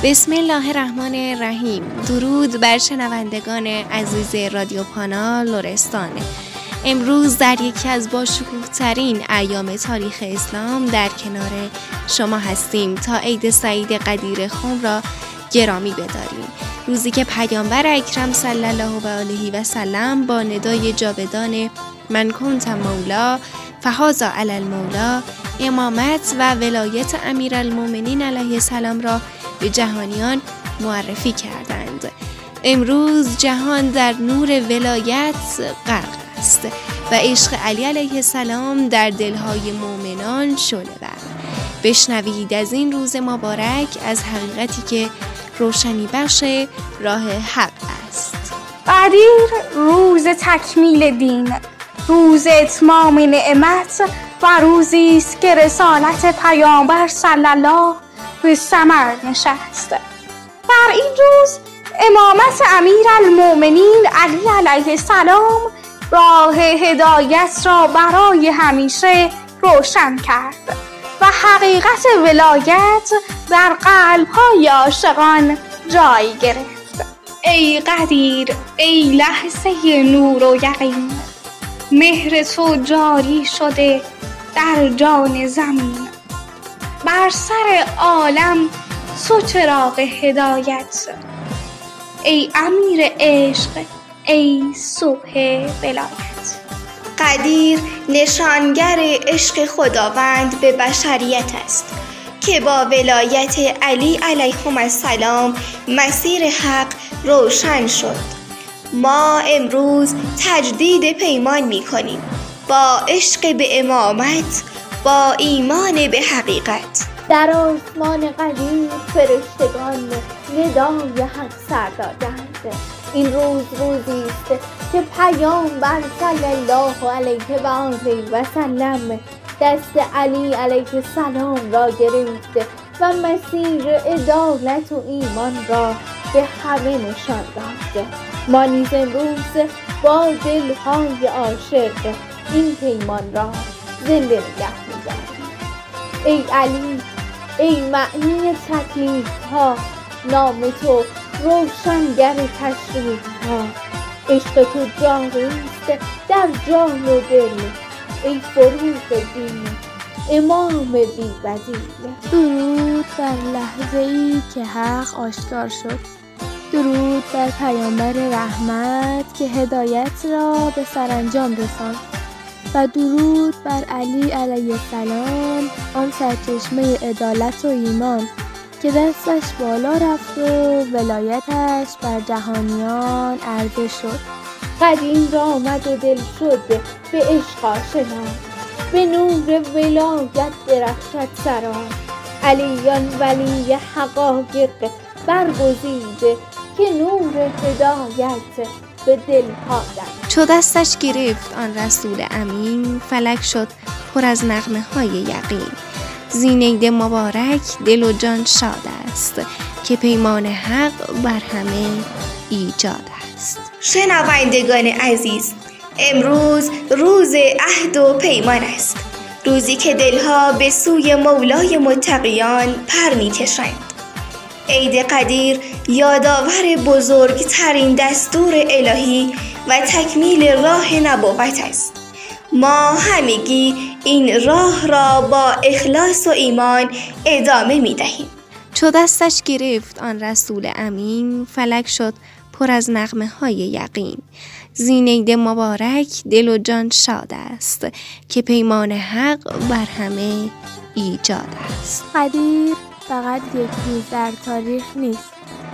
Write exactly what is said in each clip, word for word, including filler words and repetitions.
بسم الله الرحمن الرحیم. درود بر شنوندگان عزیز رادیو پانا لرستان. امروز در یکی از باشکوه‌ترین ایام تاریخ اسلام در کنار شما هستیم تا عید سعید قدیر خم را گرامی بداریم. روزی که پیامبر اکرم صلی الله و آله و سلم با ندای جاودان من کنت مولا فهذا علی المولا امامت و ولایت امیرالمومنین علیه السلام را به جهانیان معرفی کردند. امروز جهان در نور ولایت غرق است و عشق علی علیه السلام در دلهای مؤمنان شعله ور. بشنوید از این روز مبارک از حقیقتی که روشنی بخش راه حق است. قدیر روز تکمیل دین، روز اتمام نعمت و روزی است که رسالت پیامبر صلی الله به ثمر نشست. در این روز امامت امیرالمومنین علی علیه السلام راه هدایت را برای همیشه روشن کرد و حقیقت ولایت در قلب‌های عاشقان جای گرفت. ای قدیر، ای لحظه نور و یقین، مهر تو جاری شده در جان زمین. بر سر عالم تو چراغ هدایت، ای امیر عشق، ای صبح ولایت. قدیر نشانگر عشق خداوند به بشریت است که با ولایت علی علیهم السلام مسیر حق روشن شد. ما امروز تجدید پیمان می کنیم با عشق به امامت، با ایمان به حقیقت. در آسمان قدیر فرشتگان ندای حق سر دادند. این روز روزی است که پیامبر صلی الله علیه و آله و سلم دست علی علیه السلام را گرفت و مسیر عدالت و ایمان را به همه نشان داد. ما نیز امروز با دلهای عاشق این پیمان را زنده نگه می‌داریم. ای علی، ای معنی تکلیف ها، نام تو روشنگر تشریف ها. عشق تو جاری است در جان و دل، ای فروغ دین، امام بی بدیل. درود بر لحظه ای که حق آشکار شد. درود بر پیامبر رحمت که هدایت را به سرانجام رساند و درود بر علی علیه السلام، آن سرچشمه عدالت و ایمان که دستش بالا رفت و ولایتش بر جهانیان عرضه شد. قدیم را آمد و دل شد به عشق آشنا، به نور ولایت درخشد سرا. علیان ولی حقایق برگزیده که نور هدایت به دل ها دم. چو دستش گرفت آن رسول امین، فلک شد پر از نغمه های یقین. زینید مبارک دل و جان شاد است که پیمان حق بر همه ایجاد است. شنوندگان عزیز، امروز روز عهد و پیمان است، روزی که دلها به سوی مولای متقیان پر می‌کشند. عید قدیر یادآور بزرگترین دستور الهی و تکمیل راه نبوت است. ما همگی این راه را با اخلاص و ایمان ادامه می دهیم. چو دستش گرفت آن رسول امین، فلک شد پر از نغمه های یقین. زینید مبارک دل و جان شاد است که پیمان حق بر همه ایجاد است. قدیر فقط یک روز در تاریخ نیست.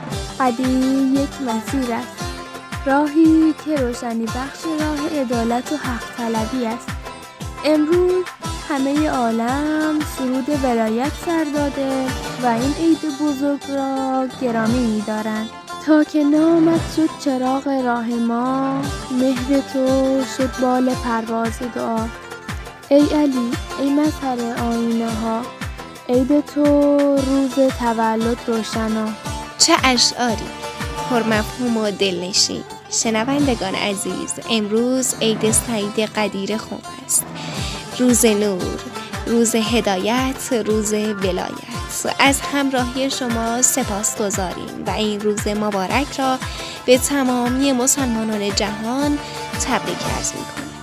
قدیر یک مسیر است، راهی که روشنی بخش راه عدالت و حق طلبی است. امروز همه عالم سرود ولایت سر داده و این عید بزرگ را گرامی می دارند. تا که نامت شد چراغ راه ما، مهر تو شد بال پرواز دعا. ای علی، ای مظهر آینه ها، عید تو روز تولد روشنا. چه اشعاری پرمفهوم و دلنشین. شنوندگان عزیز، امروز عید سعید قدیر خم است، روز نور، روز هدایت، روز ولایت. از همراهی شما سپاسگزاریم و این روز مبارک را به تمامی مسلمانان جهان تبریک عرض می‌کنیم.